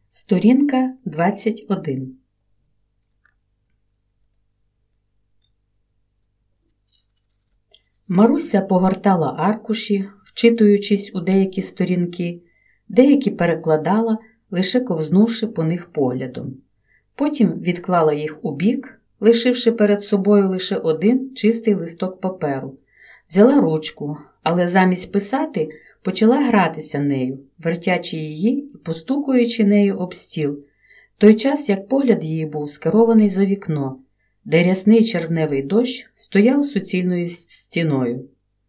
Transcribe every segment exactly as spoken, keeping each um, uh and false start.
Сторінка двадцять один. Маруся погортала аркуші, вчитуючись у деякі сторінки, деякі перекладала, лише ковзнувши по них поглядом. Потім відклала їх у бік, лишивши перед собою лише один чистий листок паперу. Взяла ручку, але замість писати почала гратися нею, вертячи її і постукуючи нею об стіл, в той час як погляд її був скерований за вікно, де рясний червневий дощ стояв суцільною стіною.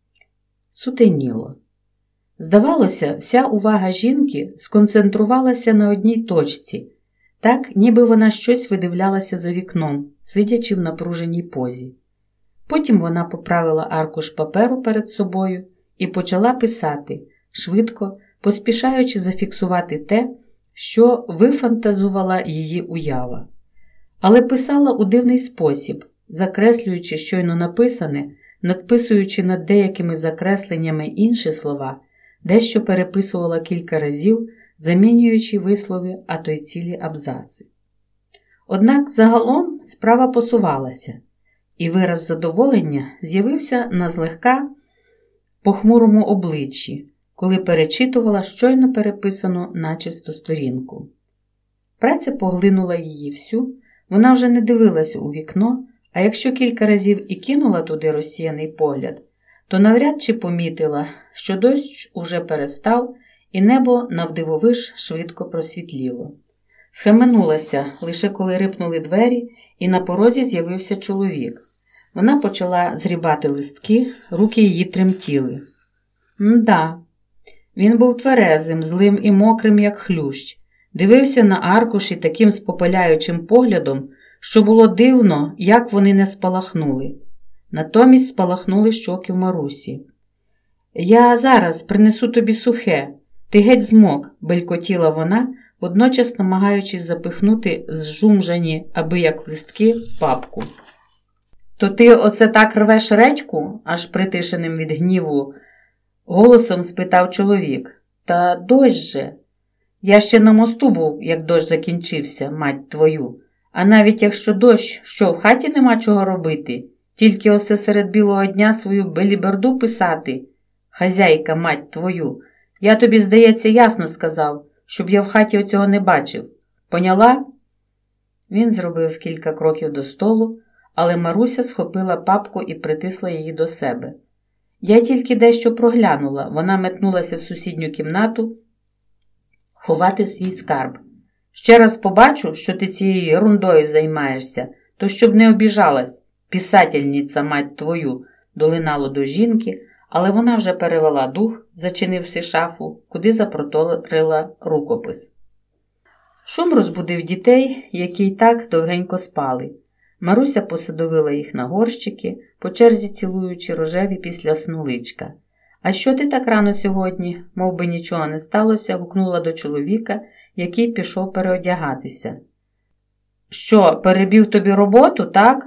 Сутеніло. Здавалося, вся увага жінки сконцентрувалася на одній точці, так, ніби вона щось видивлялася за вікном, сидячи в напруженій позі. Потім вона поправила аркуш паперу перед собою і почала писати, швидко, поспішаючи зафіксувати те, що вифантазувала її уява. Але писала у дивний спосіб, закреслюючи щойно написане, надписуючи над деякими закресленнями інші слова, дещо переписувала кілька разів, замінюючи вислови, а то й цілі абзаци. Однак загалом справа посувалася, і вираз задоволення з'явився на злегка похмурому обличчі, коли перечитувала щойно переписану начисто сторінку. Праця поглинула її всю, вона вже не дивилася у вікно, а якщо кілька разів і кинула туди розсіяний погляд, то навряд чи помітила, що дощ уже перестав, і небо навдивовиж швидко просвітліло. Схаменулася, лише коли рипнули двері, і на порозі з'явився чоловік. Вона почала зрібати листки, руки її тремтіли. М-да. Він був тверезим, злим і мокрим, як хлющ. Дивився на аркуші таким спопаляючим поглядом, що було дивно, як вони не спалахнули. Натомість спалахнули щоки в Марусі. «Я зараз принесу тобі сухе. Ти геть змок», – белькотіла вона, водночас намагаючись запихнути зжумжані, аби як листки, в папку. «То ти оце так рвеш редьку?» – аж притишеним від гніву голосом спитав чоловік. «Та дощ же! Я ще на мосту був, як дощ закінчився, мать твою. А навіть якщо дощ, що, в хаті нема чого робити? Тільки оце серед білого дня свою беліберду писати? Хазяйка, мать твою! Я тобі, здається, ясно сказав, щоб я в хаті оцього не бачив. Поняла?» Він зробив кілька кроків до столу, але Маруся схопила папку і притисла її до себе. Я тільки дещо проглянула, вона метнулася в сусідню кімнату ховати свій скарб. «Ще раз побачу, що ти цією ерундою займаєшся, то щоб не обіжалась, писательниця, мать твою», долинало до жінки, але вона вже перевела дух, зачинивши шафу, куди запроторила рукопис. Шум розбудив дітей, які й так довгенько спали. Маруся посадовила їх на горщики, по черзі цілуючи рожеві після сну личка. «А що ти так рано сьогодні?» – мов би нічого не сталося, гукнула до чоловіка, який пішов переодягатися. «Що, перебив тобі роботу, так?»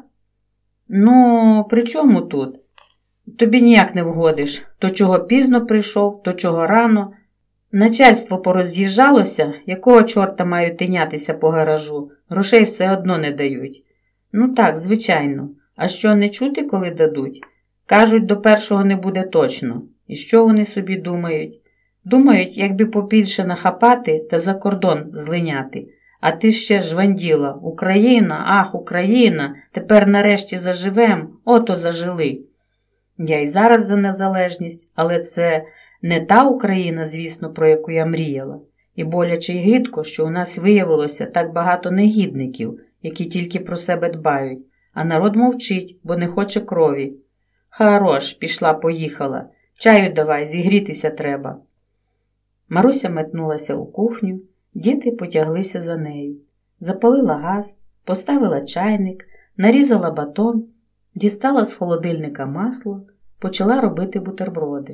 «Ну, при чому тут? Тобі ніяк не вгодиш. То чого пізно прийшов, то чого рано. Начальство пороз'їжджалося, якого чорта маю тинятися по гаражу, грошей все одно не дають». «Ну так, звичайно. А що, не чути, коли дадуть? Кажуть, до першого не буде точно. І що вони собі думають? Думають, якби побільше нахапати та за кордон злиняти. А ти ще жванділа. Україна, ах, Україна, тепер нарешті заживем, ото зажили». Я й зараз за незалежність, але це не та Україна, звісно, про яку я мріяла. І боляче й гидко, що у нас виявилося так багато негідників, які тільки про себе дбають, а народ мовчить, бо не хоче крові. «Хорош, пішла-поїхала. Чаю давай, зігрітися треба». Маруся метнулася у кухню, діти потяглися за нею. Запалила газ, поставила чайник, нарізала батон, дістала з холодильника масло, почала робити бутерброди.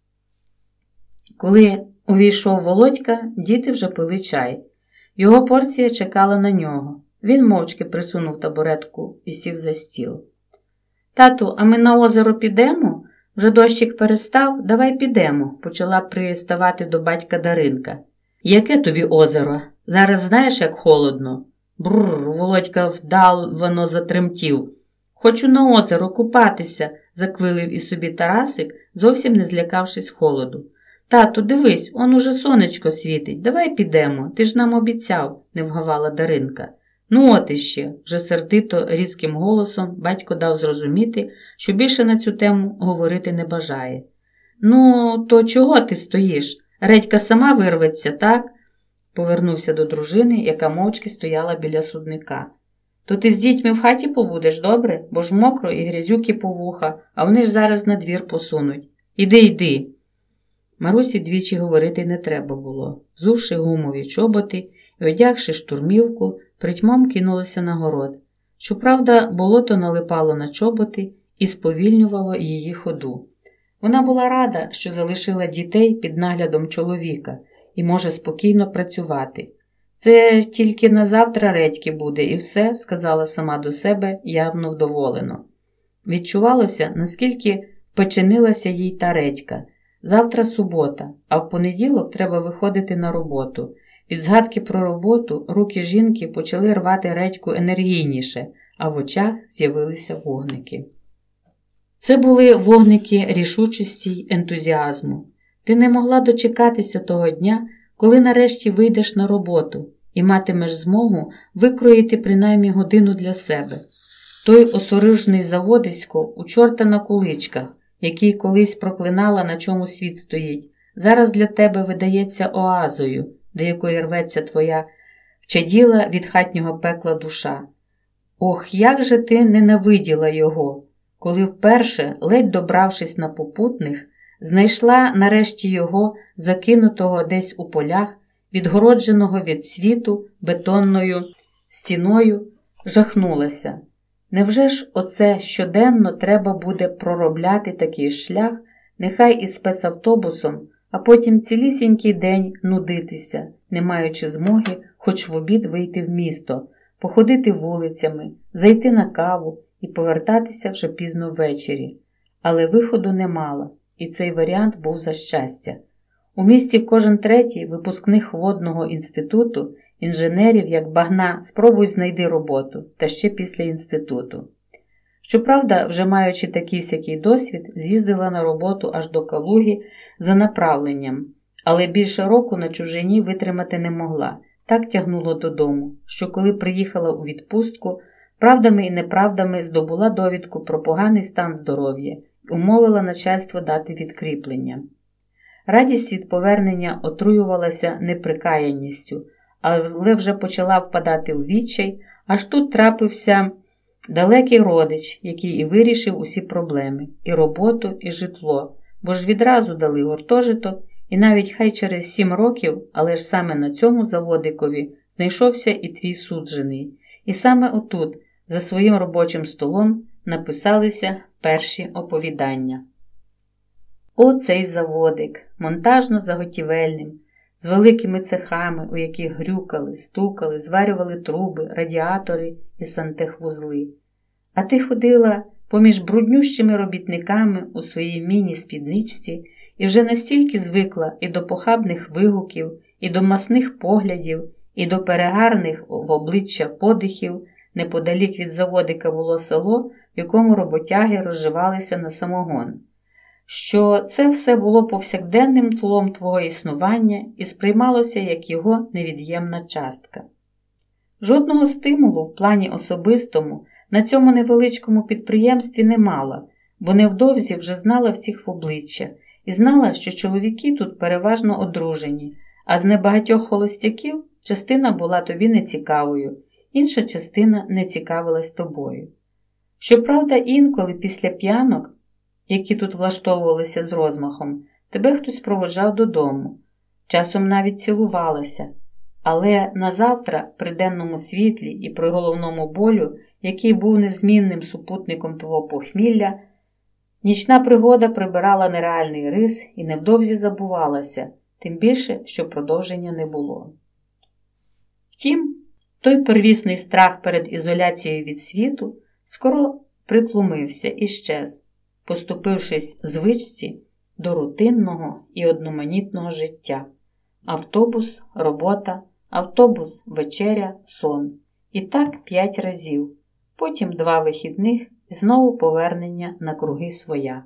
Коли увійшов Володька, діти вже пили чай. Його порція чекала на нього. Він мовчки присунув табуретку і сів за стіл. «Тату, а ми на озеро підемо? Вже дощик перестав, давай підемо», – почала приставати до батька Даринка. «Яке тобі озеро? Зараз знаєш, як холодно? Бррр, Володька вдавано затремтів. Хочу на озеро купатися, заквилив і собі Тарасик, зовсім не злякавшись холоду. Тату, дивись, он уже сонечко світить, давай підемо, ти ж нам обіцяв, не вгавала Даринка. Ну от іще, вже сердито, різким голосом батько дав зрозуміти, що більше на цю тему говорити не бажає. Ну, то чого ти стоїш? Редька сама вирветься, так? Повернувся до дружини, яка мовчки стояла біля судника. То ти з дітьми в хаті побудеш, добре? Бо ж мокро і грязюки по вуха, а вони ж зараз на двір посунуть. Іди, йди. Марусі двічі говорити не треба було. Взувши гумові чоботи і одягши штурмівку, притьмом кинулася на город. Щоправда, болото налипало на чоботи і сповільнювало її ходу. Вона була рада, що залишила дітей під наглядом чоловіка і може спокійно працювати. Це тільки на завтра редьки буде і все, сказала сама до себе явно вдоволено. Відчувалося, наскільки печенилася їй та редька. Завтра субота, а в понеділок треба виходити на роботу. Від згадки про роботу руки жінки почали рвати редьку енергійніше, а в очах з'явилися вогники. Це були вогники рішучості й ентузіазму. Ти не могла дочекатися того дня, коли нарешті вийдеш на роботу і матимеш змогу викроїти принаймні годину для себе. Той осоружний заводисько у чорта на куличках, який колись проклинала, на чому світ стоїть, зараз для тебе видається оазою, до якої рветься твоя вчаділа від хатнього пекла душа. Ох, як же ти ненавиділа його, коли вперше, ледь добравшись на попутних, знайшла нарешті його, закинутого десь у полях, відгородженого від світу бетонною стіною, жахнулася. Невже ж оце щоденно треба буде проробляти такий шлях, нехай і спецавтобусом, а потім цілісінький день нудитися, не маючи змоги хоч в обід вийти в місто, походити вулицями, зайти на каву і повертатися вже пізно ввечері. Але виходу не мала, і цей варіант був за щастя. У місті кожен третій випускник водного інституту, інженерів, як багна, спробуй знайди роботу, та ще після інституту. Щоправда, вже маючи такий-сякий досвід, з'їздила на роботу аж до Калуги за направленням, але більше року на чужині витримати не могла, так тягнуло додому, що коли приїхала у відпустку, правдами і неправдами здобула довідку про поганий стан здоров'я і умовила начальство дати відкріплення. Радість від повернення отруювалася неприкаянністю, але вже почала впадати у відчай, аж тут трапився далекий родич, який і вирішив усі проблеми – і роботу, і житло, бо ж відразу дали гуртожиток, і навіть хай через сім років, але ж саме на цьому заводикові знайшовся і твій суджений. І саме отут, за своїм робочим столом, написалися перші оповідання. О, цей заводик, монтажно-заготівельним, з великими цехами, у яких грюкали, стукали, зварювали труби, радіатори і сантехвузли. А ти ходила поміж бруднющими робітниками у своїй міні-спідничці і вже настільки звикла і до похабних вигуків, і до масних поглядів, і до перегарних в обличчя подихів. Неподалік від заводика було село, в якому роботяги розживалися на самогон. Що це все було повсякденним тлом твого існування і сприймалося як його невід'ємна частка. Жодного стимулу в плані особистому на цьому невеличкому підприємстві не мала, бо невдовзі вже знала всіх в обличчя і знала, що чоловіки тут переважно одружені, а з небагатьох холостяків частина була тобі нецікавою, інша частина не цікавилась тобою. Щоправда, інколи після п'янок, які тут влаштовувалися з розмахом, тебе хтось проводжав додому, часом навіть цілувалася, але назавтра при денному світлі і при головному болю, який був незмінним супутником твого похмілля, нічна пригода прибирала нереальний рис і невдовзі забувалася, тим більше, що продовження не було. Втім, той первісний страх перед ізоляцією від світу скоро притлумився і щез, поступившись звичці до рутинного і одноманітного життя. Автобус, робота, автобус, вечеря, сон. І так п'ять разів. Потім два вихідних і знову повернення на круги своя.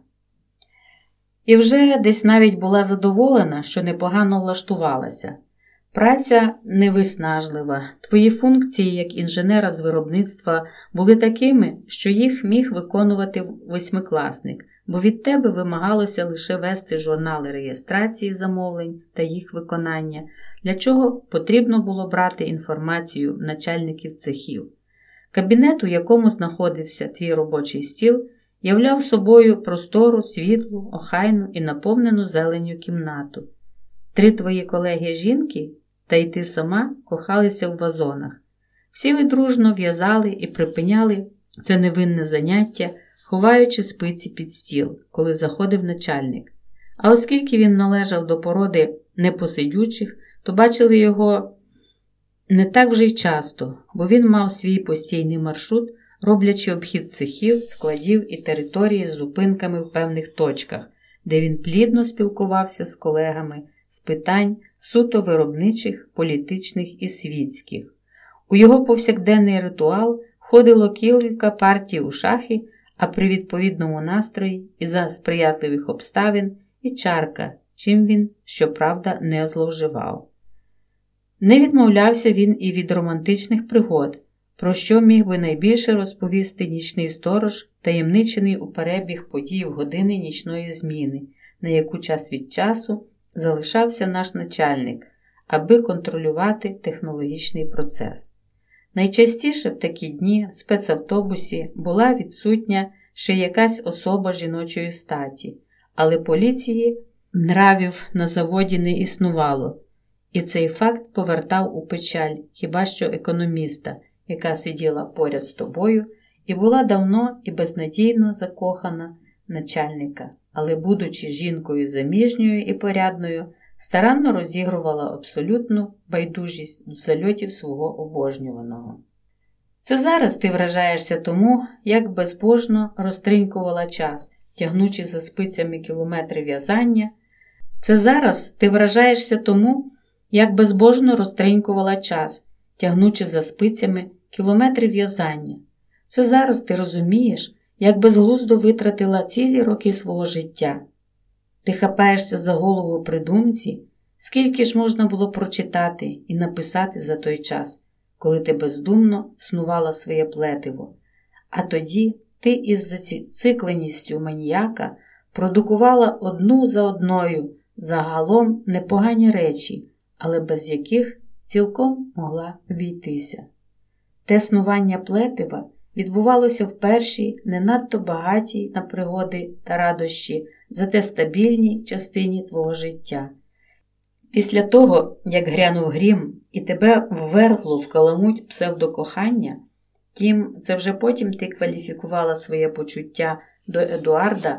І вже десь навіть була задоволена, що непогано влаштувалася. Праця невиснажлива. Твої функції як інженера з виробництва були такими, що їх міг виконувати восьмикласник, бо від тебе вимагалося лише вести журнали реєстрації замовлень та їх виконання, для чого потрібно було брати інформацію начальників цехів. Кабінет, у якому знаходився твій робочий стіл, являв собою простору, світлу, охайну і наповнену зеленню кімнату. Три твої колеги-жінки, та й ти сама, кохалися в вазонах. Всі ви дружно в'язали і припиняли це невинне заняття, ховаючи спиці під стіл, коли заходив начальник. А оскільки він належав до породи непосидючих, то бачили його не так вже й часто, бо він мав свій постійний маршрут, роблячи обхід цехів, складів і території з зупинками в певних точках, де він плідно спілкувався з колегами з питань суто виробничих, політичних і світських. У його повсякденний ритуал входило кілька партій у шахи, а при відповідному настрої і за сприятливих обставин і чарка, чим він, щоправда, не зловживав. Не відмовлявся він і від романтичних пригод, про що міг би найбільше розповісти нічний сторож, таємничений у перебіг подій в години нічної зміни, на яку час від часу залишався наш начальник, аби контролювати технологічний процес. Найчастіше в такі дні в спецавтобусі була відсутня ще якась особа жіночої статі, але поліції нравів на заводі не існувало, і цей факт повертав у печаль хіба що економіста, яка сиділа поряд з тобою і була давно і безнадійно закохана в начальника, але, будучи жінкою заміжньою і порядною, старанно розігрувала абсолютну байдужість до зальотів свого обожнюваного. Це зараз ти вражаєшся тому, як безбожно розтринькувала час, тягнучи за спицями кілометри в'язання. Це зараз ти вражаєшся тому, як безбожно розтринькувала час, тягнучи за спицями кілометри в'язання. Це зараз ти розумієш, як безглуздо витратила цілі роки свого життя. Ти хапаєшся за голову при думці, скільки ж можна було прочитати і написати за той час, коли ти бездумно снувала своє плетиво. А тоді ти із зацикленістю маніяка продукувала одну за одною загалом непогані речі, але без яких цілком могла обійтися. Те снування плетива відбувалося в першій, не надто багатій на пригоди та радощі, зате стабільній частині твого життя. Після того, як грянув грім і тебе ввергло в каламуть псевдокохання, тім, це вже потім ти кваліфікувала своє почуття до Едуарда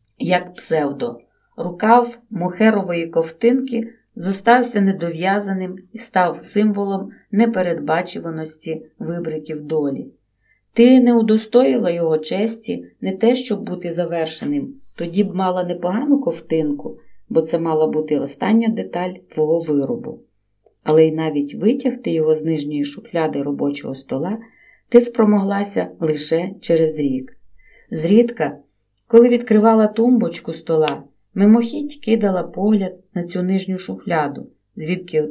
як псевдо. Рукав мохерової ковтинки зостався недов'язаним і став символом непередбачуваності вибриків долі. Ти не удостоїла його честі не те, щоб бути завершеним, тоді б мала непогану ковтинку, бо це мала бути остання деталь твого виробу. Але й навіть витягти його з нижньої шухляди робочого стола ти спромоглася лише через рік. Зрідка, коли відкривала тумбочку стола, мимохідь кидала погляд на цю нижню шухляду, звідки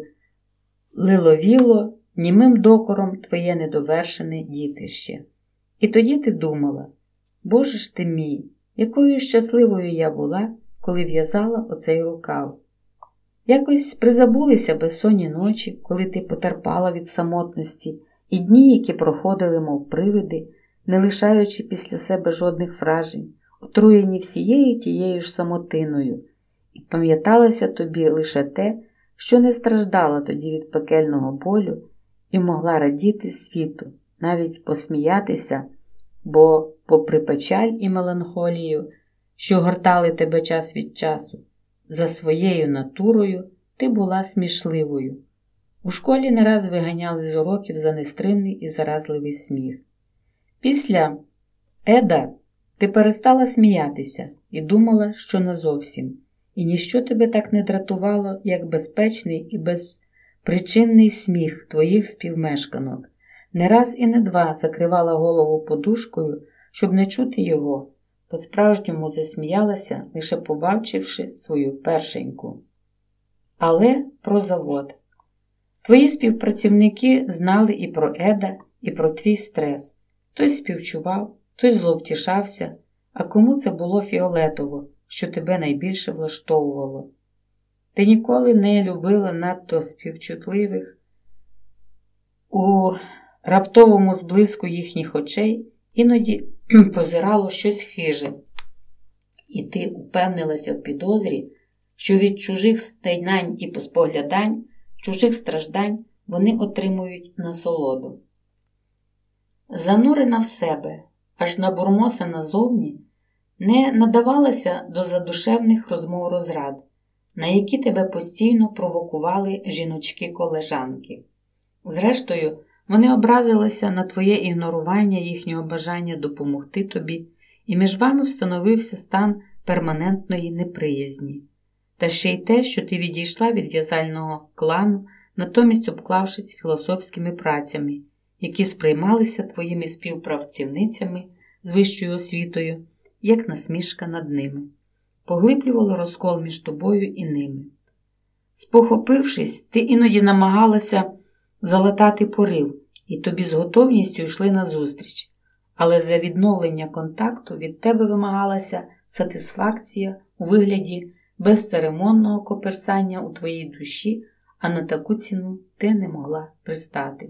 лиловіло німим докором твоє недовершене дітище. І тоді ти думала: Боже ж ти мій, якою щасливою я була, коли в'язала оцей рукав. Якось призабулися безсонні ночі, коли ти потерпала від самотності, і дні, які проходили, мов привиди, не лишаючи після себе жодних вражень, отруєні всією тією ж самотиною, і пам'яталося тобі лише те, що не страждала тоді від пекельного болю і могла радіти світу, навіть посміятися, бо, попри печаль і меланхолію, що гортали тебе час від часу, за своєю натурою ти була смішливою. У школі не раз виганяли з уроків за нестримний і заразливий сміх. Після Еда ти перестала сміятися і думала, що назовсім, і ніщо тебе так не дратувало, як безпечний і причинний сміх твоїх співмешканок. Не раз і не два закривала голову подушкою, щоб не чути його, по-справжньому засміялася, лише побачивши свою першеньку. Але про завод. Твої співпрацівники знали і про Еда, і про твій стрес. Той співчував, той зловтішався, а кому це було фіолетово, що тебе найбільше влаштовувало. Ти ніколи не любила надто співчутливих. У раптовому зблиску їхніх очей іноді позирало щось хиже, і ти упевнилася в підозрі, що від чужих стайнань і споглядань, чужих страждань вони отримують насолоду. Занурена в себе, аж набурмосена зовні, не надавалася до задушевних розмов розрад, на які тебе постійно провокували жіночки-колежанки. Зрештою, вони образилися на твоє ігнорування їхнього бажання допомогти тобі, і між вами встановився стан перманентної неприязні. Та ще й те, що ти відійшла від в'язального клану, натомість обклавшись філософськими працями, які сприймалися твоїми співпрацівницями з вищою освітою, як насмішка над ними. Поглиблювало розкол між тобою і ними. Спохопившись, ти іноді намагалася залатати порив, і тобі з готовністю йшли назустріч, але за відновлення контакту від тебе вимагалася сатисфакція у вигляді безцеремонного коперсання у твоїй душі, а на таку ціну ти не могла пристати.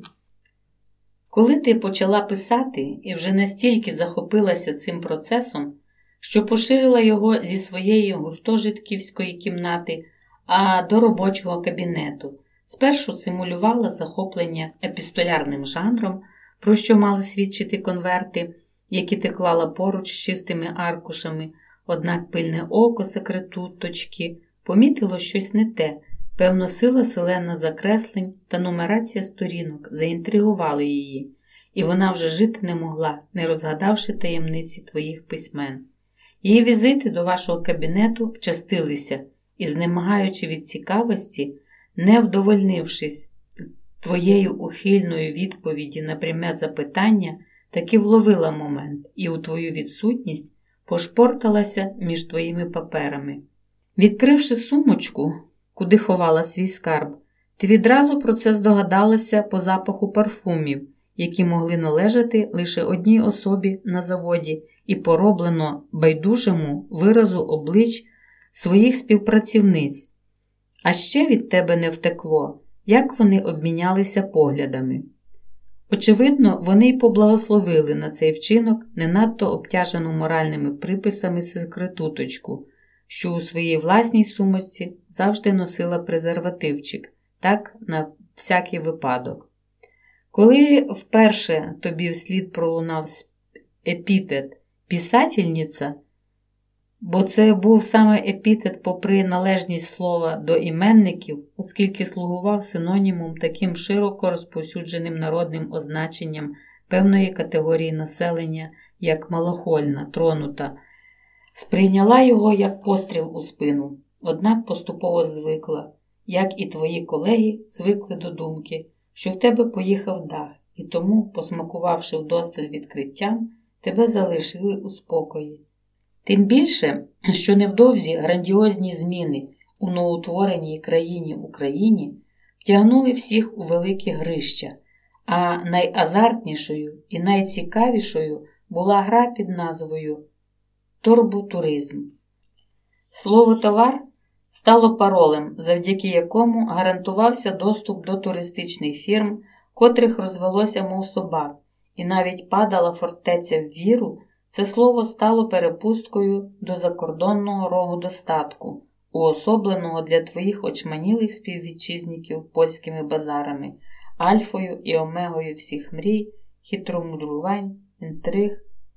Коли ти почала писати і вже настільки захопилася цим процесом, що поширила його зі своєї гуртожитківської кімнати, а до робочого кабінету, спершу симулювала захоплення епістолярним жанром, про що мали свідчити конверти, які ти клала поруч з чистими аркушами, однак пильне око секретуточки помітило щось не те. Певно, сила селена закреслень та нумерація сторінок заінтригували її, і вона вже жити не могла, не розгадавши таємниці твоїх письмен. Її візити до вашого кабінету вчастилися, і, знемагаючи від цікавості, не вдовольнившись твоєю ухильною відповіді на пряме запитання, таки вловила момент і у твою відсутність пошпорталася між твоїми паперами. Відкривши сумочку, куди ховала свій скарб, ти відразу про це здогадалася по запаху парфумів, які могли належати лише одній особі на заводі, і пороблено байдужому виразу облич своїх співпрацівниць. А ще від тебе не втекло, як вони обмінялися поглядами. Очевидно, вони й поблагословили на цей вчинок не надто обтяжену моральними приписами секретуточку, що у своїй власній сумочці завжди носила презервативчик, так на всякий випадок. Коли вперше тобі вслід пролунав епітет «писательниця», бо це був саме епітет попри належність слова до іменників, оскільки слугував синонімом таким широко розповсюдженим народним означенням певної категорії населення, як малохольна, тронута, сприйняла його як постріл у спину, однак поступово звикла, як і твої колеги звикли до думки, що в тебе поїхав дах, і тому, посмакувавши вдосталь відкриттям, тебе залишили у спокої. Тим більше, що невдовзі грандіозні зміни у новоутвореній країні Україні втягнули всіх у великі грища, а найазартнішою і найцікавішою була гра під назвою «Турботуризм». Слово «товар» стало паролем, завдяки якому гарантувався доступ до туристичних фірм, котрих розвелося мов собак, і навіть падала фортеця в віру, це слово стало перепусткою до закордонного рогу достатку, уособленого для твоїх очманілих співвітчизників польськими базарами, альфою і омегою всіх мрій, хитромудрувань, інтриг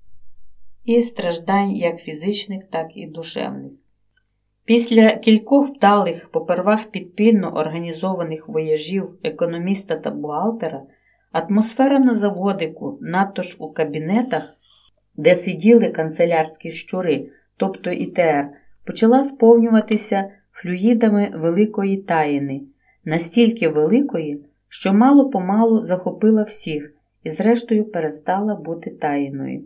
і страждань як фізичних, так і душевних. Після кількох вдалих, попервах підпільно організованих вояжів економіста та бухгалтера, атмосфера на заводику, надто ж у кабінетах, де сиділи канцелярські щури, тобто ІТР, почала сповнюватися флюїдами великої таїни, настільки великої, що мало-помалу захопила всіх і зрештою перестала бути таєною.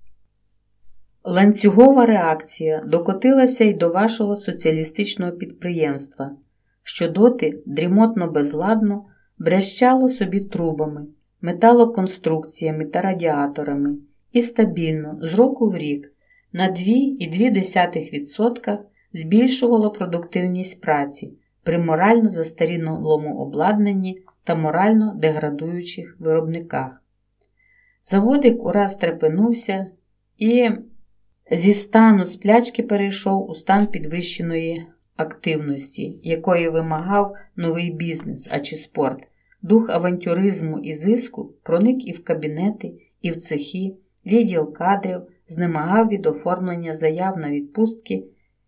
Ланцюгова реакція докотилася й до вашого соціалістичного підприємства, що доти дрімотно-безладно брящало собі трубами, металоконструкціями та радіаторами і стабільно, з року в рік, на дві цілих дві десятих відсотка збільшувало продуктивність праці при морально застарілому обладнанні та морально деградуючих виробниках. Заводик ураз трепенувся і зі стану сплячки перейшов у стан підвищеної активності, якої вимагав новий бізнес, а чи спорт. Дух авантюризму і зиску проник і в кабінети, і в цехи, відділ кадрів знемагав від оформлення заяв на відпустки,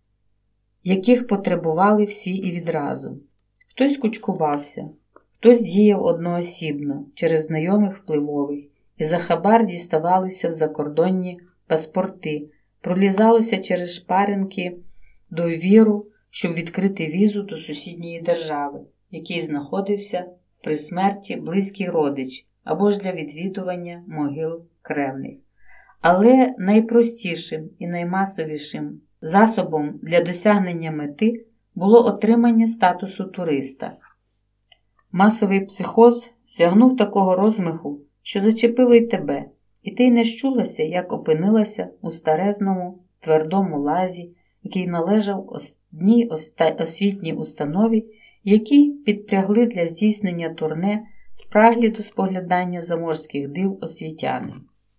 яких потребували всі і відразу. Хтось кучкувався, хтось діяв одноосібно, через знайомих впливових, і за хабар діставалися в закордонні паспорти, пролізалося через шпаринки до віру, щоб відкрити візу до сусідньої держави, який знаходився при смерті близький родич, або ж для відвідування могил кревних. Але найпростішим і наймасовішим засобом для досягнення мети було отримання статусу туриста. Масовий психоз сягнув такого розмаху, що зачепило й тебе, і ти й не щулася, як опинилася у старезному твердому лазі, який належав одній освітній установі, які підпрягли для здійснення турне спраглі до споглядання заморських див освітяни.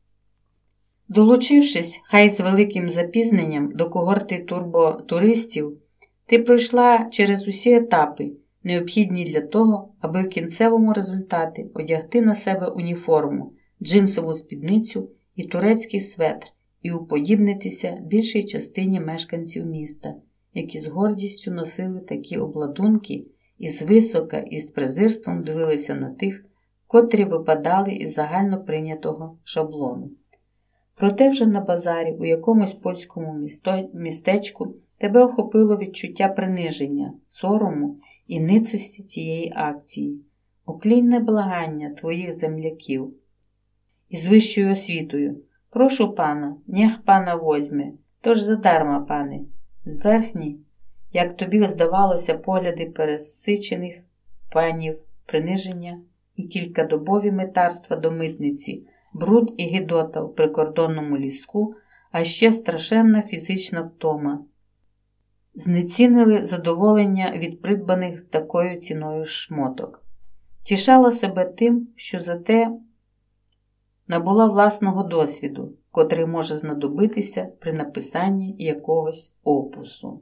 Долучившись, хай з великим запізненням, до когорти турботуристів, ти пройшла через усі етапи, необхідні для того, аби в кінцевому результаті одягти на себе уніформу, джинсову спідницю і турецький светр і уподібнитися більшій частині мешканців міста, які з гордістю носили такі обладунки і звисока і з презирством дивилися на тих, котрі випадали із загально прийнятого шаблону. Проте вже на базарі, у якомусь польському містечку, тебе охопило відчуття приниження, сорому і ницості цієї акції, оклінне благання твоїх земляків із вищою освітою. Прошу пана, нех пана возьме, тож задарма, пане. Зверхні, як тобі здавалося, погляди пересичених панів, приниження і кількадобові метарства до митниці, бруд і гидота в прикордонному ліску, а ще страшенна фізична втома. Знецінили задоволення від придбаних такою ціною шмоток. Тішала себе тим, що зате набула власного досвіду, котрий може знадобитися при написанні якогось опусу.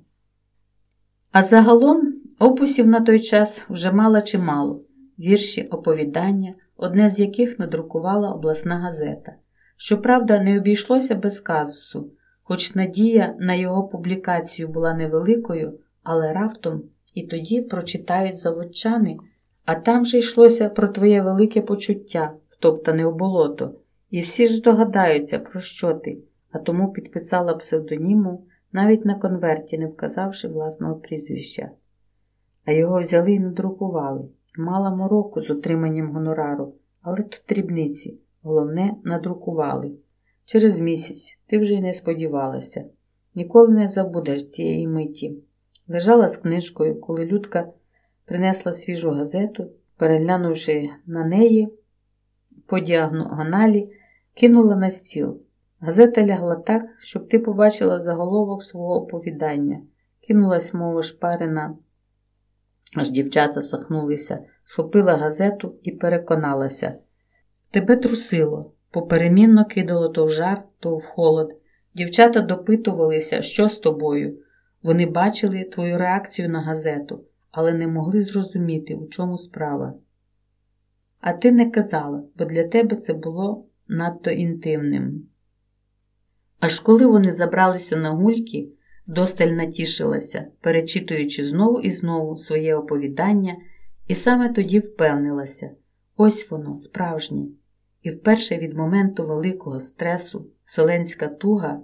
А загалом опусів на той час вже мала чимало. Вірші, оповідання, одне з яких надрукувала обласна газета. Щоправда, не обійшлося без казусу, хоч надія на його публікацію була невеликою, але раптом і тоді прочитають заводчани, а там же йшлося про твоє велике почуття, втоптане в болото, і всі ж здогадаються, про що ти, а тому підписала псевдонімом, навіть на конверті не вказавши власного прізвища. А його взяли і надрукували. Мала мороку з отриманням гонорару, але тут дрібниці, головне надрукували. Через місяць ти вже й не сподівалася. Ніколи не забудеш цієї миті. Лежала з книжкою, коли Людка принесла свіжу газету, переглянувши на неї по діагоналі, кинула на стіл. Газета лягла так, щоб ти побачила заголовок свого оповідання. Кинулась, мов шпарина, аж дівчата сахнулися, схопила газету і переконалася. Тебе трусило, поперемінно кидало то в жар, то в холод. Дівчата допитувалися, що з тобою. Вони бачили твою реакцію на газету, але не могли зрозуміти, у чому справа. А ти не казала, бо для тебе це було надто інтимним. Аж коли вони забралися на гульки, досталь натішилася, перечитуючи знову і знову своє оповідання, і саме тоді впевнилася – ось воно, справжнє. І вперше від моменту великого стресу, вселенська туга,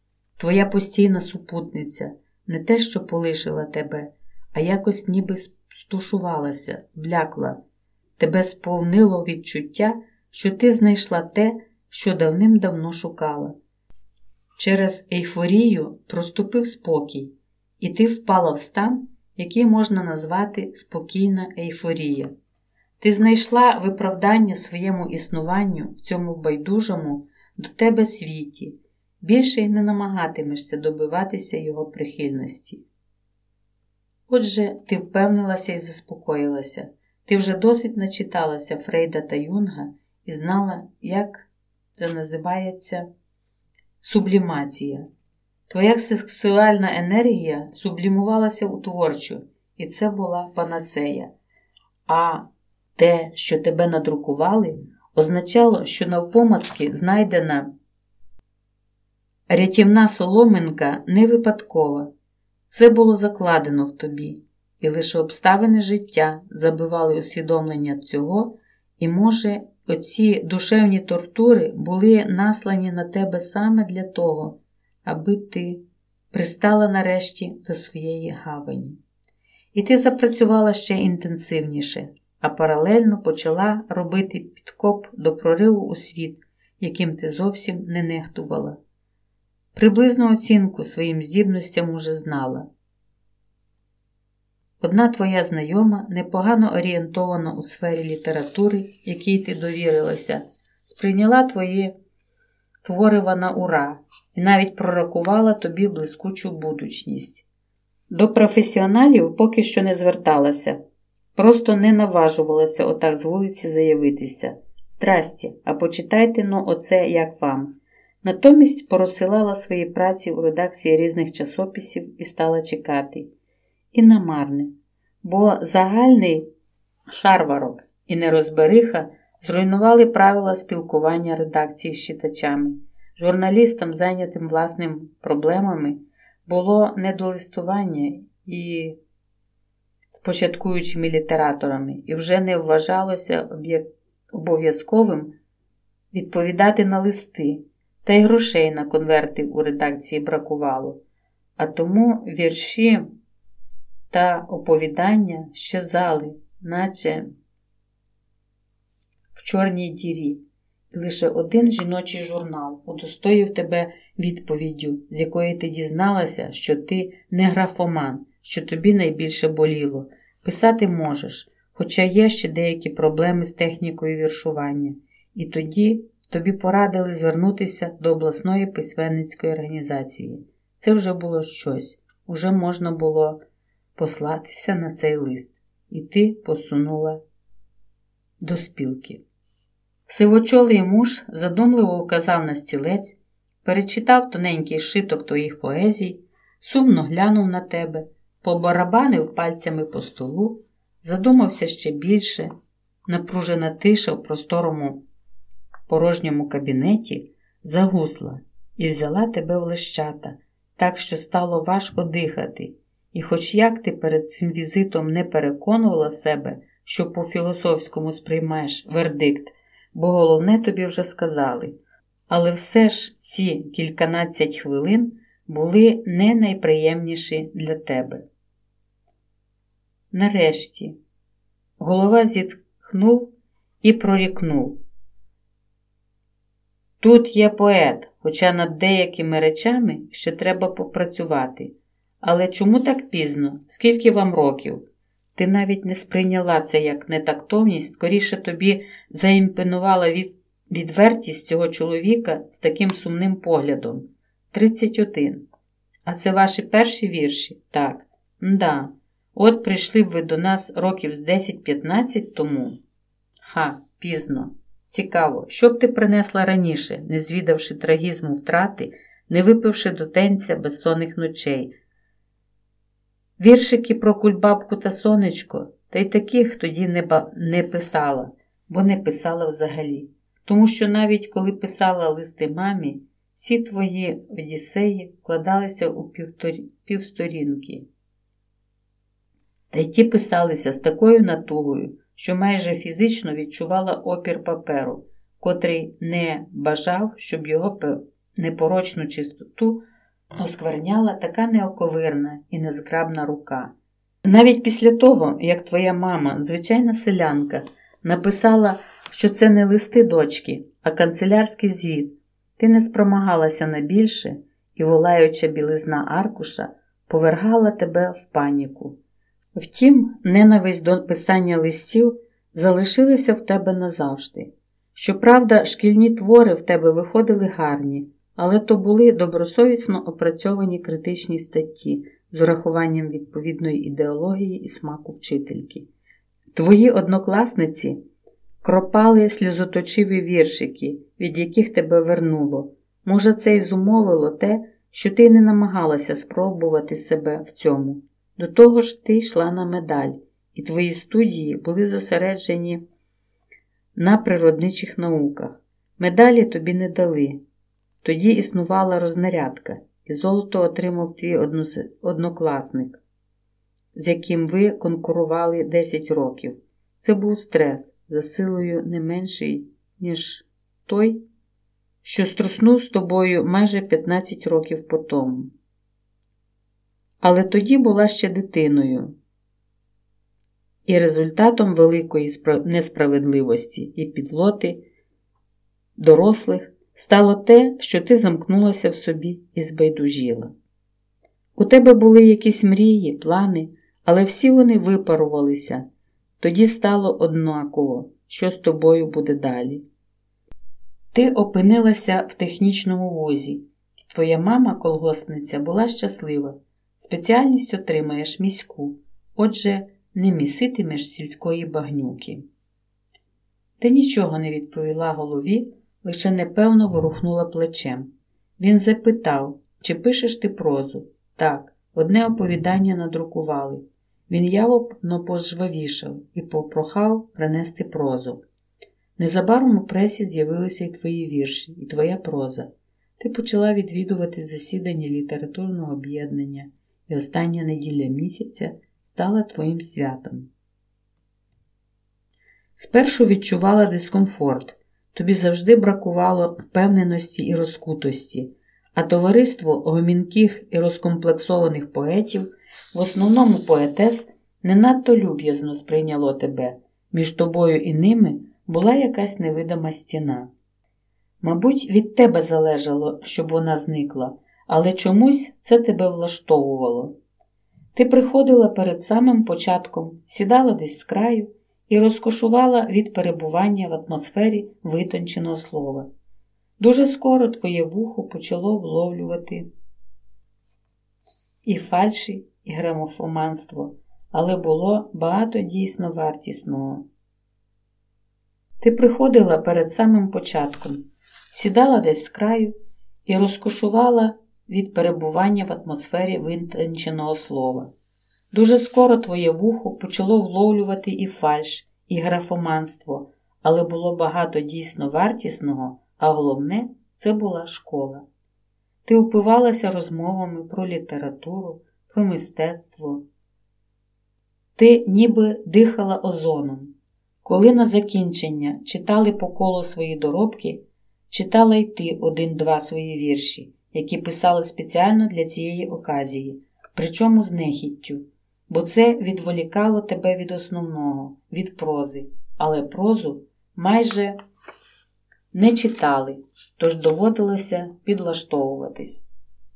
твоя постійна супутниця, не те, що полишила тебе, а якось ніби стушувалася, зблякла. Тебе сповнило відчуття, що ти знайшла те, що давним-давно шукала. Через ейфорію проступив спокій, і ти впала в стан, який можна назвати спокійна ейфорія. Ти знайшла виправдання своєму існуванню в цьому байдужому до тебе світі, більше й не намагатимешся добиватися його прихильності. Отже, ти впевнилася і заспокоїлася. Ти вже досить начиталася Фрейда та Юнга і знала, як це називається сублімація. Твоя сексуальна енергія сублімувалася у творчу, і це була панацея. А те, що тебе надрукували, означало, що навпомацки знайдена рятівна соломинка не випадкова. Це було закладено в тобі, і лише обставини життя забивали усвідомлення цього, і, може, оці душевні тортури були наслані на тебе саме для того, аби ти пристала нарешті до своєї гавані. І ти запрацювала ще інтенсивніше, а паралельно почала робити підкоп до прориву у світ, яким ти зовсім не нехтувала. Приблизну оцінку своїм здібностям уже знала. Одна твоя знайома, непогано орієнтована у сфері літератури, якій ти довірилася, сприйняла твої творива на ура і навіть пророкувала тобі блискучу будучність. До професіоналів поки що не зверталася, просто не наважувалася отак з вулиці заявитися. Здрасті, а почитайте, ну, оце як вам. Натомість порозсилала свої праці у редакції різних часописів і стала чекати. І намарне, бо загальний шарварок і нерозбериха зруйнували правила спілкування редакції з читачами. Журналістам, зайнятим власними проблемами, було не до листування і з початкуючими літераторами, і вже не вважалося обов'язковим відповідати на листи, та й грошей на конверти у редакції бракувало. А тому вірші та оповідання щезали, наче в чорній дірі. І лише один жіночий журнал удостоїв тебе відповіддю, з якої ти дізналася, що ти не графоман, що тобі найбільше боліло. Писати можеш, хоча є ще деякі проблеми з технікою віршування. І тоді тобі порадили звернутися до обласної письменницької організації. Це вже було щось, уже можна було послатися на цей лист, і ти посунула до спілки. Сивочолий муж задумливо вказав на стілець, перечитав тоненький шиток твоїх поезій, сумно глянув на тебе, побарабанив пальцями по столу, задумався ще більше, напружена тиша в просторому порожньому кабінеті загусла і взяла тебе в лещата, так що стало важко дихати. І хоч як ти перед цим візитом не переконувала себе, що по-філософському сприймаєш вердикт, бо головне тобі вже сказали, але все ж ці кільканадцять хвилин були не найприємніші для тебе. Нарешті голова зітхнув і прорікнув. Тут є поет, хоча над деякими речами ще треба попрацювати. Але чому так пізно? Скільки вам років? Ти навіть не сприйняла це як нетактовність, скоріше тобі заімпонувала від... відвертість цього чоловіка з таким сумним поглядом. Тридцять один. А це ваші перші вірші? Так. Мда. От прийшли б ви до нас років з десять-п'ятнадцять тому. Ха, пізно. Цікаво, що б ти принесла раніше, не звідавши трагізму втрати, не випивши до тенця безсонних ночей. Віршики про кульбабку та сонечко, та й таких тоді не, ба... не писала, бо не писала взагалі. Тому що навіть коли писала листи мамі, всі твої одіссеї вкладалися у півторі... півсторінки. Та й ті писалися з такою натугою, що майже фізично відчувала опір паперу, котрий не бажав, щоб його непорочну чистоту оскверняла така неоковирна і незграбна рука. Навіть після того, як твоя мама, звичайна селянка, написала, що це не листи дочки, а канцелярський звіт, ти не спромагалася на більше, і волаюча білизна аркуша повергала тебе в паніку. Втім, ненависть до писання листів залишилася в тебе назавжди. Щоправда, шкільні твори в тебе виходили гарні, але то були добросовісно опрацьовані критичні статті з урахуванням відповідної ідеології і смаку вчительки. Твої однокласниці кропали сльозоточиві віршики, від яких тебе вернуло. Може, це й зумовило те, що ти не намагалася спробувати себе в цьому. До того ж, ти йшла на медаль, і твої студії були зосереджені на природничих науках. Медалі тобі не дали. Тоді існувала рознарядка, і золото отримав твій однокласник, з яким ви конкурували десять років. Це був стрес, за силою не менший, ніж той, що струснув з тобою майже п'ятнадцять років по тому. Але тоді була ще дитиною, і результатом великої несправедливості і підлоти дорослих стало те, що ти замкнулася в собі і збайдужіла. У тебе були якісь мрії, плани, але всі вони випарувалися. Тоді стало однаково, що з тобою буде далі. Ти опинилася в технічному вузі. Твоя мама, колгоспниця, була щаслива. Спеціальність отримаєш міську, отже, не міситимеш сільської багнюки. Ти нічого не відповіла голові, лише непевно ворухнула плечем. Він запитав, чи пишеш ти прозу? Так, одне оповідання надрукували. Він явно пожвавішав і попрохав принести прозу. Незабаром у пресі з'явилися і твої вірші, і твоя проза. Ти почала відвідувати засідання літературного об'єднання, і остання неділя місяця стала твоїм святом. Спершу відчувала дискомфорт, тобі завжди бракувало впевненості і розкутості, а товариство гомінких і розкомплексованих поетів, в основному поетес, не надто люб'язно сприйняло тебе. Між тобою і ними була якась невидима стіна. Мабуть, від тебе залежало, щоб вона зникла, але чомусь це тебе влаштовувало. Ти приходила перед самим початком, сідала десь з краю і розкошувала від перебування в атмосфері витонченого слова. Дуже скоро твоє вухо почало вловлювати і фальші, і грамофоманство, але було багато дійсно вартісного. Ти приходила перед самим початком, сідала десь з краю і розкошувала від перебування в атмосфері витонченого слова. Дуже скоро твоє вухо почало вловлювати і фальш, і графоманство, але було багато дійсно вартісного, а головне – це була школа. Ти упивалася розмовами про літературу, про мистецтво. Ти ніби дихала озоном. Коли на закінчення читали по колу свої доробки, читала й ти один-два свої вірші, які писали спеціально для цієї оказії, причому з нехіттю, бо це відволікало тебе від основного, від прози, але прозу майже не читали, тож доводилося підлаштовуватись.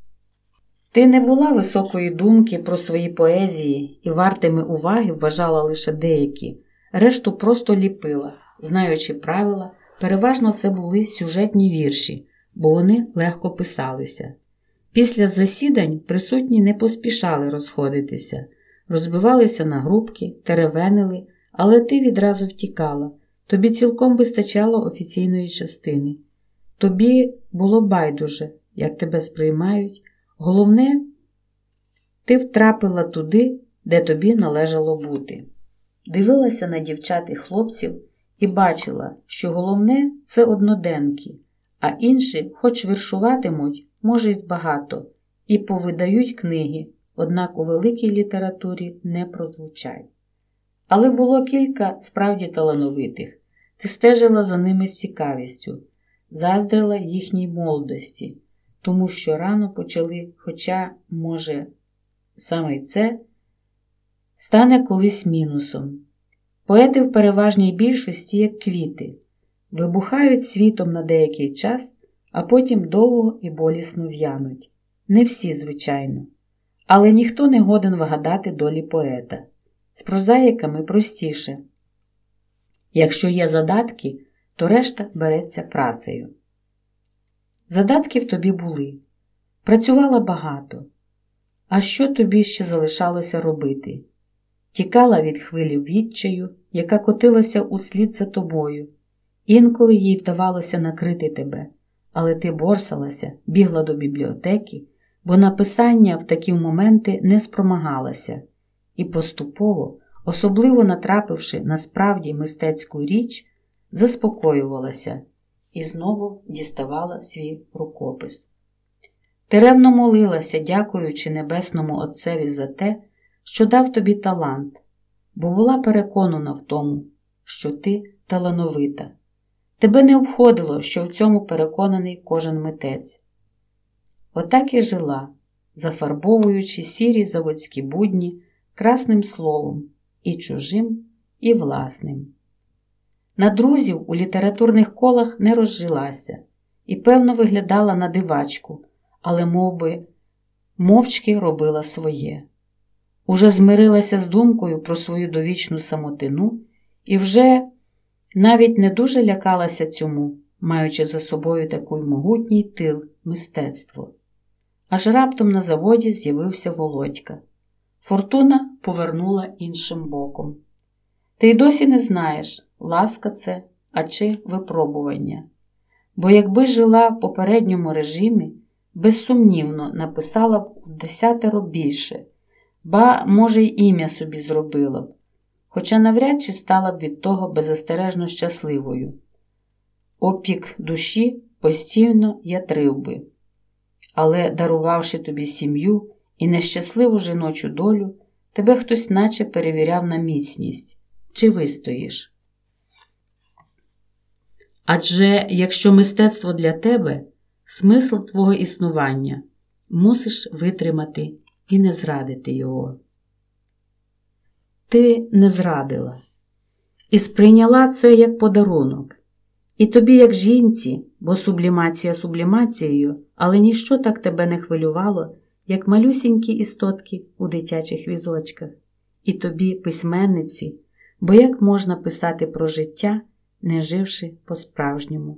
Ти не була високої думки про свої поезії і вартими уваги вважала лише деякі, решту просто ліпила, знаючи правила, переважно це були сюжетні вірші, бо вони легко писалися. Після засідань присутні не поспішали розходитися, розбивалися на групки, теревенили, але ти відразу втікала. Тобі цілком вистачало офіційної частини. Тобі було байдуже, як тебе сприймають. Головне, ти втрапила туди, де тобі належало бути. Дивилася на дівчат і хлопців і бачила, що головне – це одноденки, а інші, хоч віршуватимуть, може й збагато, і повидають книги, однак у великій літературі не прозвучать. Але було кілька справді талановитих. Ти стежила за ними з цікавістю, заздрила їхній молодості, тому що рано почали, хоча, може, саме й це стане колись мінусом. Поети в переважній більшості, як квіти, вибухають світом на деякий час, а потім довго і болісно в'януть. Не всі, звичайно. Але ніхто не годен вгадати долі поета. З прозаїками простіше. Якщо є задатки, то решта береться працею. Задатки в тобі були. Працювала багато. А що тобі ще залишалося робити? Тікала від хвилі відчаю, яка котилася услід за тобою. Інколи їй вдавалося накрити тебе, але ти борсалася, бігла до бібліотеки, бо на писання в такі моменти не спромагалася. І поступово, особливо натрапивши на справді мистецьку річ, заспокоювалася і знову діставала свій рукопис. Ти ревно молилася, дякуючи Небесному Отцеві за те, що дав тобі талант, бо була переконана в тому, що ти талановита. Тебе не обходило, що в цьому переконаний кожен митець. Отак і жила, зафарбовуючи сірі заводські будні красним словом, і чужим, і власним. На друзів у літературних колах не розжилася і, певно, виглядала на дивачку, але мовби мовчки робила своє. Уже змирилася з думкою про свою довічну самотину і вже навіть не дуже лякалася цьому, маючи за собою такий могутній тил – мистецтво. Аж раптом на заводі з'явився Володька. Фортуна повернула іншим боком. Ти й досі не знаєш, ласка це, а чи випробування. Бо якби жила в попередньому режимі, безсумнівно написала б у десятеро більше, ба, може, й ім'я собі зробила б, хоча навряд чи стала б від того беззастережно щасливою. Опік душі постійно ятрив би. Але, дарувавши тобі сім'ю і нещасливу жіночу долю, тебе хтось наче перевіряв на міцність. Чи вистоїш? Адже, якщо мистецтво для тебе – смисл твого існування, мусиш витримати і не зрадити його. Ти не зрадила. І сприйняла це як подарунок. І тобі, як жінці, бо сублімація сублімацією, але ніщо так тебе не хвилювало, як малюсінькі істотки у дитячих візочках. І тобі, письменниці, бо як можна писати про життя, не живши по-справжньому.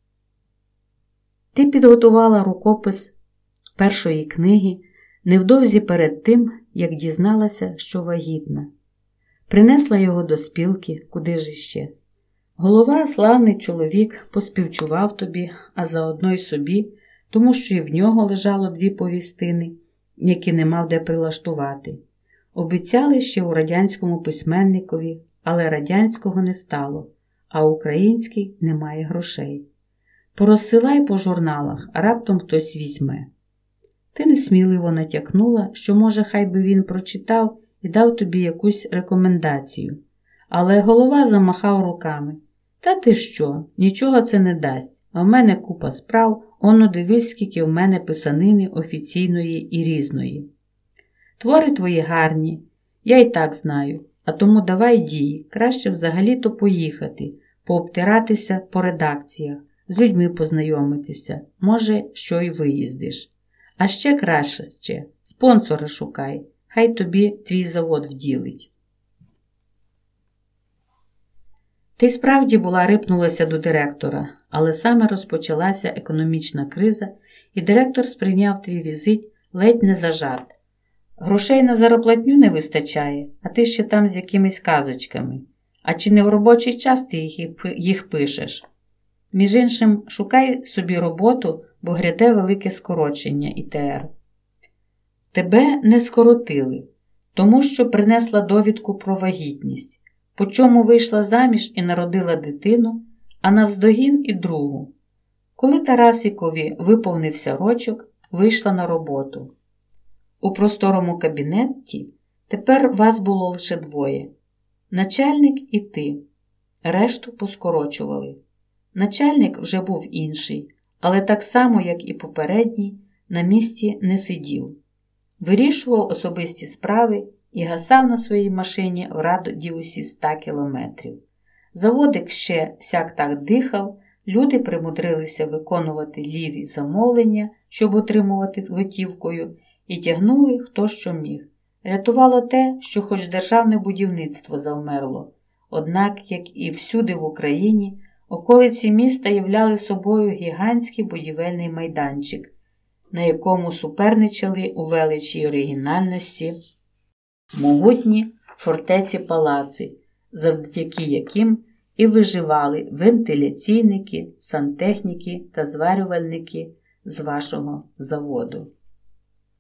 Ти підготувала рукопис першої книги невдовзі перед тим, як дізналася, що вагітна. Принесла його до спілки, куди ж іще. Голова, славний чоловік, поспівчував тобі, а заодно й собі, тому що і в нього лежало дві повістини, які не мав де прилаштувати. Обіцяли ще у радянському письменникові, але радянського не стало, а український не має грошей. Порозсилай по журналах, а раптом хтось візьме. Ти несміливо натякнула, що, може, хай би він прочитав і дав тобі якусь рекомендацію. Але голова замахав руками. Та ти що, нічого це не дасть, а в мене купа справ, оно дивись, скільки в мене писанини офіційної і різної. Твори твої гарні, я й так знаю, а тому давай дій, краще взагалі-то поїхати, пообтиратися по редакціях, з людьми познайомитися, може, що й виїздиш. А ще краще, ще, спонсора шукай, хай тобі твій завод вділить. Ти справді була рипнулася до директора, але саме розпочалася економічна криза, і директор сприйняв твій візит ледь не за жарт. Грошей на зароплатню не вистачає, а ти ще там з якимись казочками. А чи не в робочий час ти їх, їх пишеш? Між іншим, шукай собі роботу, бо гряде велике скорочення І Те Ер. Тебе не скоротили, тому що принесла довідку про вагітність, по чому вийшла заміж і народила дитину, а навздогін і другу. Коли Тарасикові виповнився рочок, вийшла на роботу. У просторому кабінеті тепер вас було лише двоє. Начальник і ти. Решту поскорочували. Начальник вже був інший, але так само, як і попередній, на місці не сидів. Вирішував особисті справи і гасав на своїй машині в радіусі ста кілометрів. Заводик ще сяк-так дихав, люди примудрилися виконувати ліві замовлення, щоб отримувати готівкою, і тягнули хто що міг. Рятувало те, що хоч державне будівництво завмерло. Однак, як і всюди в Україні, околиці міста являли собою гігантський будівельний майданчик, на якому суперничали у величі й оригінальності могутні фортеці-палаци, завдяки яким і виживали вентиляційники, сантехніки та зварювальники з вашого заводу.